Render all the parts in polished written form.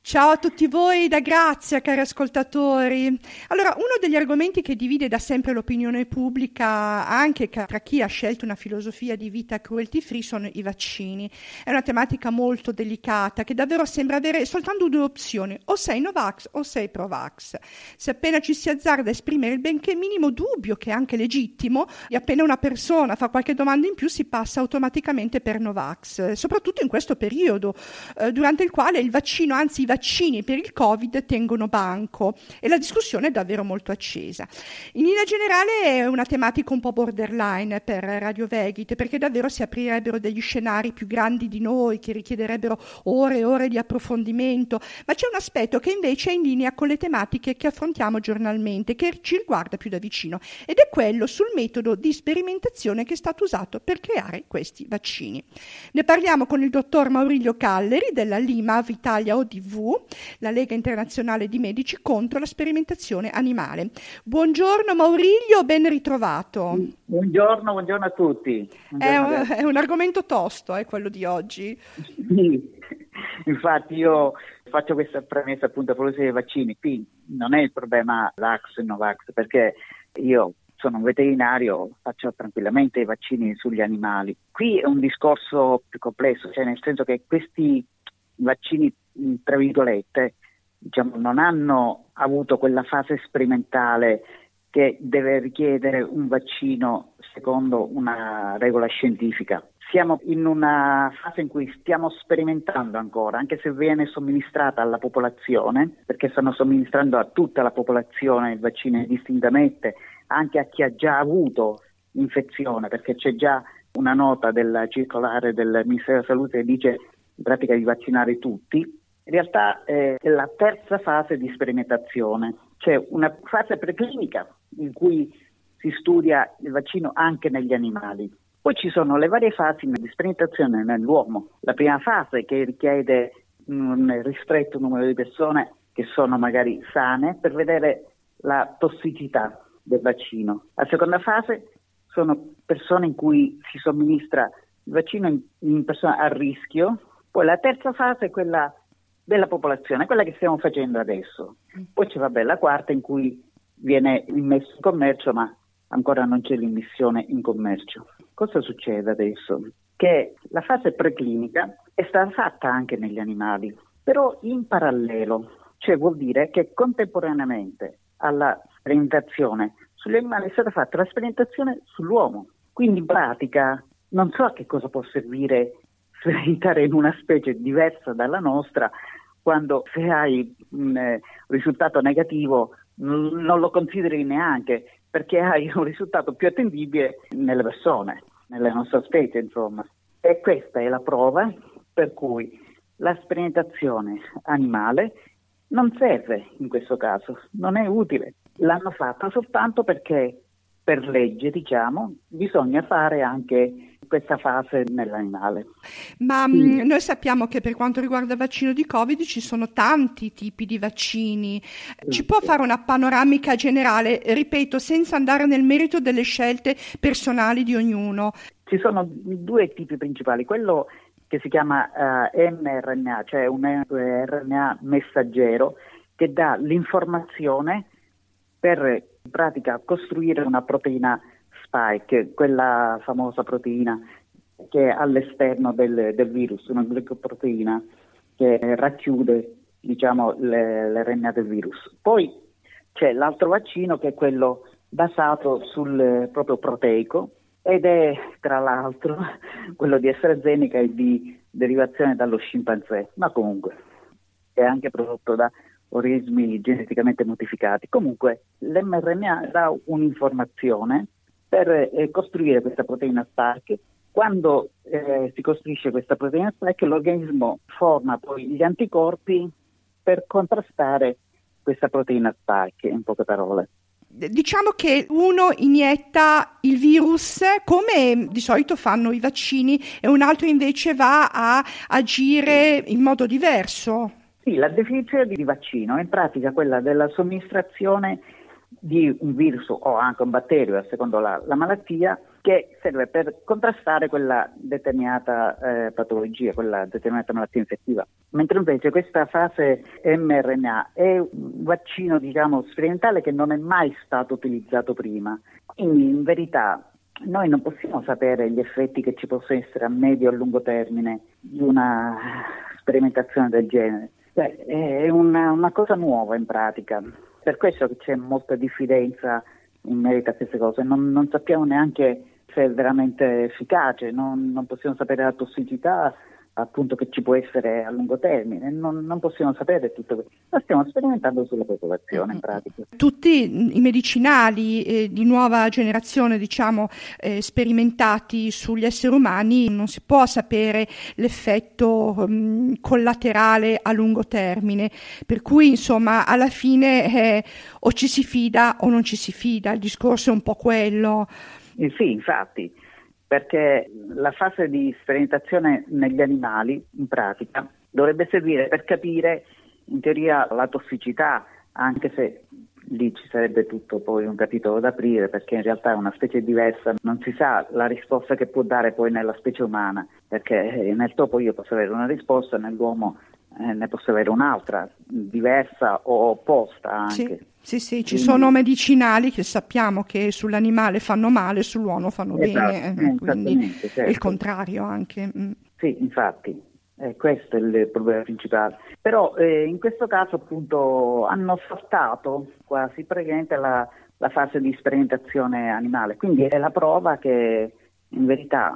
Ciao a tutti voi da Grazia, cari ascoltatori. Allora, uno degli argomenti che divide da sempre l'opinione pubblica, anche tra chi ha scelto una filosofia di vita cruelty free, sono i vaccini. È una tematica molto delicata che davvero sembra avere soltanto due opzioni: o sei Novax o sei Provax. Se appena ci si azzarda a esprimere il benché minimo dubbio, che è anche legittimo, e appena una persona fa qualche domanda in più si passa automaticamente per Novax, soprattutto in questo periodo, durante il quale il vaccino, anzi i vaccini per il Covid tengono banco e la discussione è davvero molto accesa. In linea generale è una tematica un po' borderline per Radio Vegite, perché davvero si aprirebbero degli scenari più grandi di noi che richiederebbero ore e ore di approfondimento, ma c'è un aspetto che invece è in linea con le tematiche che affrontiamo giornalmente, che ci riguarda più da vicino, ed è quello sul metodo di sperimentazione che è stato usato per creare questi vaccini. Ne parliamo con il dottor Maurilio Calleri della LIMAV Italia ODV, la Lega Internazionale di Medici contro la Sperimentazione Animale. Buongiorno Maurilio, ben ritrovato. Buongiorno a tutti. Buongiorno è un argomento tosto, quello di oggi. Sì, infatti io faccio questa premessa appunto a proposito dei vaccini. Qui non è il problema Vax e Novax, perché io sono un veterinario, faccio tranquillamente i vaccini sugli animali. Qui è un discorso più complesso, cioè nel senso che questi vaccini, tra virgolette, diciamo, non hanno avuto quella fase sperimentale che deve richiedere un vaccino secondo una regola scientifica. Siamo in una fase in cui stiamo sperimentando ancora, anche se viene somministrata alla popolazione, perché stanno somministrando a tutta la popolazione il vaccino indistintamente, anche a chi ha già avuto infezione, perché c'è già una nota della circolare del Ministero della Salute che dice in pratica di vaccinare tutti. In realtà è la terza fase di sperimentazione, c'è una fase preclinica in cui si studia il vaccino anche negli animali. Poi ci sono le varie fasi di sperimentazione nell'uomo. La prima fase che richiede un ristretto numero di persone che sono magari sane per vedere la tossicità del vaccino. La seconda fase sono persone in cui si somministra il vaccino in persone a rischio. Poi la terza fase è quella della popolazione, quella che stiamo facendo adesso. Poi c'è la quarta in cui viene immesso in commercio, ma ancora non c'è l'immissione in commercio. Cosa succede adesso? Che la fase preclinica è stata fatta anche negli animali, però in parallelo, cioè vuol dire che contemporaneamente alla sperimentazione sugli animali è stata fatta la sperimentazione sull'uomo. Quindi in pratica non so a che cosa può servire sperimentare in una specie diversa dalla nostra, quando se hai un risultato negativo non lo consideri neanche, perché hai un risultato più attendibile nelle persone, nella nostra specie, insomma. E questa è la prova per cui la sperimentazione animale non serve in questo caso, non è utile. L'hanno fatta soltanto perché per legge, diciamo, bisogna fare anche questa fase nell'animale. Ma noi sappiamo che per quanto riguarda il vaccino di Covid ci sono tanti tipi di vaccini. Ci può fare una panoramica generale, ripeto, senza andare nel merito delle scelte personali di ognuno? Ci sono due tipi principali, quello che si chiama mRNA, cioè un RNA messaggero che dà l'informazione per in pratica costruire una proteina spike, quella famosa proteina che è all'esterno del virus, una glicoproteina che racchiude, diciamo, l'RNA del virus. Poi c'è l'altro vaccino che è quello basato sul proprio proteico ed è tra l'altro quello di AstraZeneca e di derivazione dallo scimpanzé, ma comunque è anche prodotto da organismi geneticamente modificati. Comunque l'mRNA dà un'informazione per costruire questa proteina spike. Quando si costruisce questa proteina spike, l'organismo forma poi gli anticorpi per contrastare questa proteina spike, in poche parole. Diciamo che uno inietta il virus come di solito fanno i vaccini e un altro invece va a agire in modo diverso. Sì, la definizione di vaccino è in pratica quella della somministrazione di un virus o anche un batterio, secondo la malattia, che serve per contrastare quella determinata patologia, quella determinata malattia infettiva. Mentre invece questa fase mRNA è un vaccino, diciamo, sperimentale che non è mai stato utilizzato prima. Quindi in verità noi non possiamo sapere gli effetti che ci possono essere a medio e a lungo termine di una sperimentazione del genere. È una cosa nuova in pratica. Per questo che c'è molta diffidenza in merito a queste cose, non sappiamo neanche se è veramente efficace, non possiamo sapere la tossicità appunto che ci può essere a lungo termine, non possiamo sapere tutto questo, lo stiamo sperimentando sulla popolazione in pratica. Tutti i medicinali di nuova generazione, diciamo, sperimentati sugli esseri umani, non si può sapere l'effetto collaterale a lungo termine, per cui insomma alla fine o ci si fida o non ci si fida, il discorso è un po' quello. Sì, infatti, perché la fase di sperimentazione negli animali, in pratica, dovrebbe servire per capire, in teoria, la tossicità, anche se lì ci sarebbe tutto poi un capitolo da aprire, perché in realtà è una specie diversa, non si sa la risposta che può dare poi nella specie umana, perché nel topo io posso avere una risposta, nell'uomo ne posso avere un'altra, diversa o opposta anche. Sì, ci sono medicinali che sappiamo che sull'animale fanno male, sull'uomo fanno bene, quindi certo. È il contrario anche. Sì, infatti, questo è il problema principale. Però in questo caso appunto hanno saltato quasi praticamente la fase di sperimentazione animale, quindi è la prova che in verità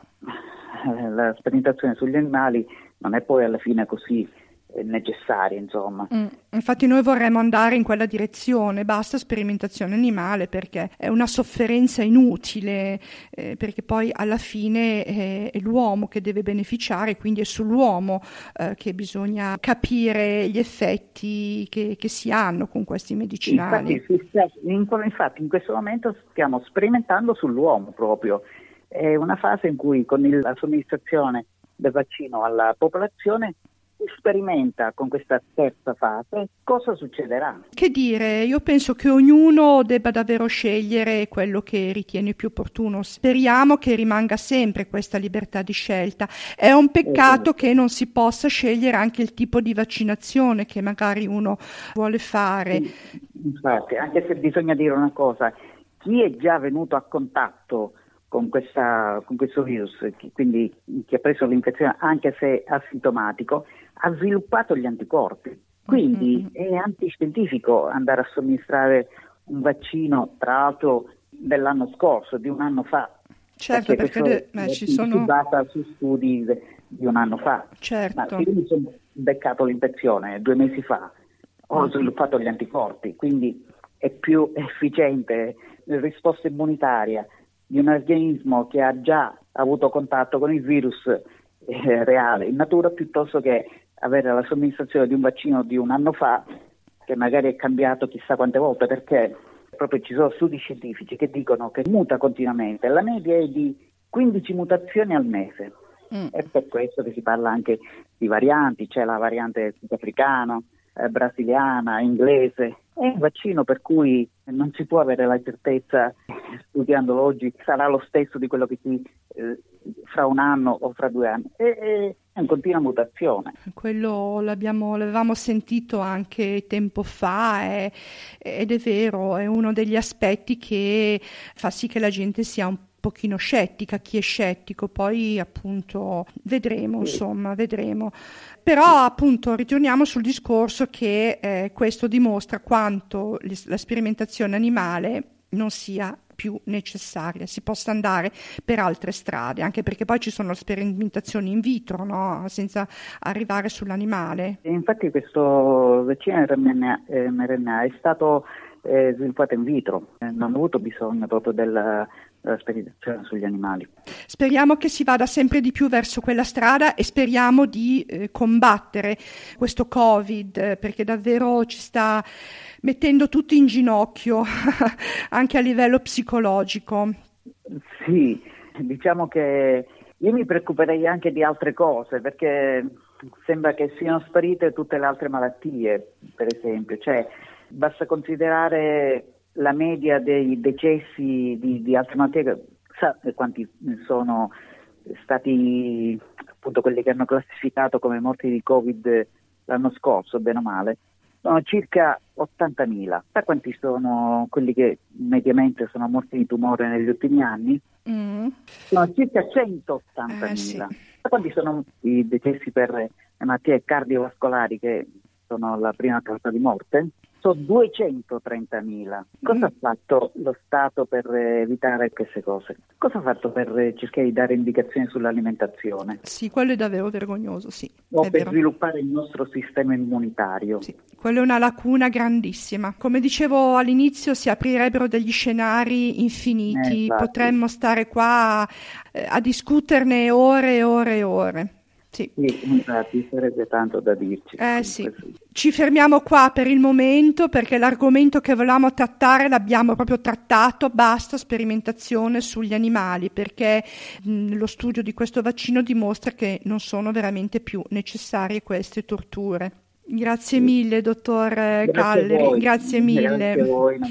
la sperimentazione sugli animali non è poi alla fine così necessarie, insomma. Infatti noi vorremmo andare in quella direzione, basta sperimentazione animale, perché è una sofferenza inutile, perché poi alla fine è l'uomo che deve beneficiare, quindi è sull'uomo che bisogna capire gli effetti che si hanno con questi medicinali. Infatti in questo momento stiamo sperimentando sull'uomo proprio. È una fase in cui con la somministrazione del vaccino alla popolazione sperimenta con questa terza fase cosa succederà. Che dire, io penso che ognuno debba davvero scegliere quello che ritiene più opportuno. Speriamo che rimanga sempre questa libertà di scelta. È un peccato che non si possa scegliere anche il tipo di vaccinazione che magari uno vuole fare. Infatti, anche se bisogna dire una cosa, chi è già venuto a contatto con questo virus, quindi chi ha preso l'infezione anche se asintomatico, ha sviluppato gli anticorpi. Quindi è antiscientifico andare a somministrare un vaccino, tra l'altro dell'anno scorso, di un anno fa. Certo, perché si basa su studi di un anno fa. Certo. Ma se io mi sono beccato l'infezione 2 mesi fa, ho sviluppato gli anticorpi, quindi è più efficiente la risposta immunitaria di un organismo che ha già avuto contatto con il virus reale in natura, piuttosto che avere la somministrazione di un vaccino di un anno fa che magari è cambiato chissà quante volte, perché proprio ci sono studi scientifici che dicono che muta continuamente, la media è di 15 mutazioni al mese. È per questo che si parla anche di varianti, c'è la variante sudafricana, brasiliana, inglese. È un vaccino per cui non si può avere la certezza, studiandolo oggi, sarà lo stesso di quello che fra un anno o fra 2 anni. È in continua mutazione. Quello l'avevamo sentito anche tempo fa ed è vero, è uno degli aspetti che fa sì che la gente sia un pochino scettica, chi è scettico, poi appunto vedremo, insomma, vedremo. Però appunto ritorniamo sul discorso che questo dimostra quanto la sperimentazione animale non sia più necessaria, si possa andare per altre strade, anche perché poi ci sono le sperimentazioni in vitro, no? Senza arrivare sull'animale. E infatti questo vaccino mRNA è stato sviluppato in vitro, non ho avuto bisogno proprio della sperimentazione sugli animali. Speriamo che si vada sempre di più verso quella strada e speriamo di combattere questo Covid, perché davvero ci sta mettendo tutti in ginocchio anche a livello psicologico. Sì, diciamo che io mi preoccuperei anche di altre cose, perché sembra che siano sparite tutte le altre malattie, per esempio, cioè basta considerare la media dei decessi di altre malattie Sa quanti sono stati appunto quelli che hanno classificato come morti di Covid l'anno scorso, bene o male? Sono circa 80.000. Sa quanti sono quelli che mediamente sono morti di tumore negli ultimi anni? Sono circa 180.000. Sì. Sa quanti sono i decessi per le malattie cardiovascolari, che sono la prima causa di morte? Sono 230.000. Cosa ha fatto lo Stato per evitare queste cose? Cosa ha fatto per cercare di dare indicazioni sull'alimentazione? Sì, quello è davvero vergognoso, sì. O È per vero. sviluppare il nostro sistema immunitario? Sì, quella è una lacuna grandissima. Come dicevo all'inizio, si aprirebbero degli scenari infiniti, Infatti. potremmo stare qua a discuterne ore e ore e ore. Sì. Sì, infatti, sarebbe tanto da dirci. Sì. Ci fermiamo qua per il momento, perché l'argomento che volevamo trattare l'abbiamo proprio trattato, basta sperimentazione sugli animali, perché lo studio di questo vaccino dimostra che non sono veramente più necessarie queste torture. Grazie mille, dottor Caleri, grazie mille. Grazie a voi.